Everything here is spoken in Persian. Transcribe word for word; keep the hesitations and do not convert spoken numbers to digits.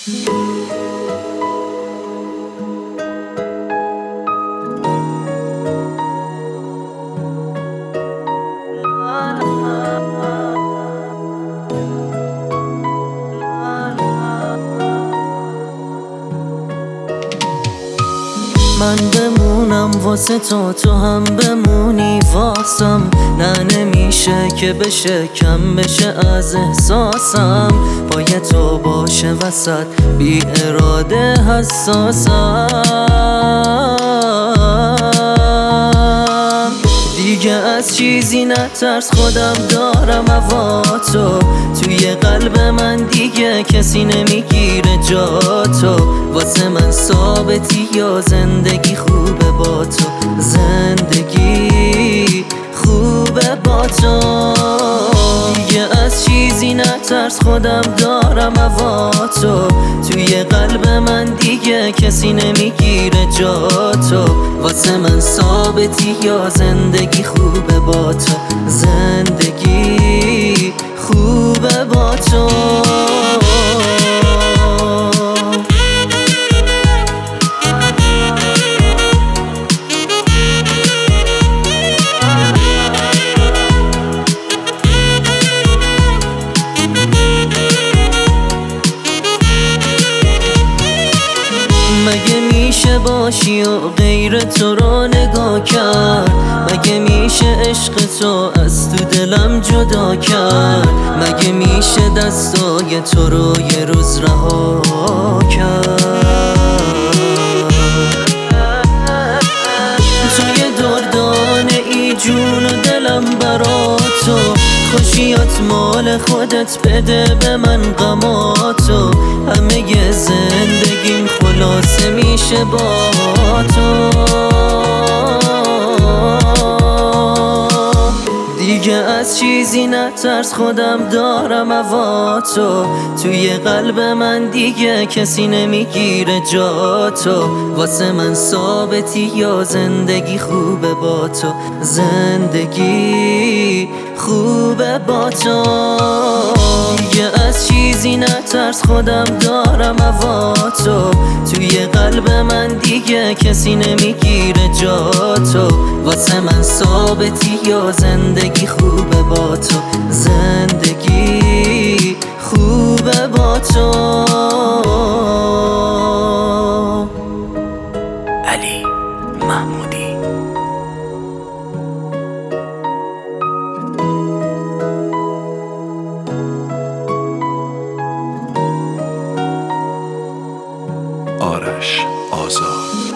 من بمونم واسه تو، تو هم بمونی واسم. نه نمیشه که بشه کم بشه از احساسم. پای تو باشه وسط بی اراده حساسم. دیگه از چیزی نترس، خودم دارم هوا تو. توی قلب من دیگه کسی نمیگیره جا تو. واسه من ثابتی یا زندگی خوبه با تو. زندگی خوبه با تو. دیگه از چیزی نترس، خودم دارم هوا تو. توی قلب من دیگه کسی نمیگیره جا تو. واسه من ثابتی یا زندگی خوبه با تو. زندگی خوبه با تو. مگه میشه باشی و غیر تو رو نگاه کرد؟ مگه میشه عشق تو از تو دلم جدا کرد؟ مگه میشه دستای تو رو یه روز رها کرد؟ توی دردانه ای جون و دلم برا تو. خوشیات مال خودت، بده به من غماتو. همه زندگیم خلاصه میشه با تو. دیگه از چیزی نترس، خودم دارم هوا تو. توی قلب من دیگه کسی نمیگیره جا تو. واسه من ثابتی یا زندگی خوبه با تو. زندگی خوبه با تو. دیگه از چیزی نترس، خودم دارم هوا تو. توی قلب من دیگه کسی نمیگیره جا تو. واسه من ثابتی یا زندگی خوبه با تو. زندگی خوبه با تو. علی محمودی. آرش آزاد.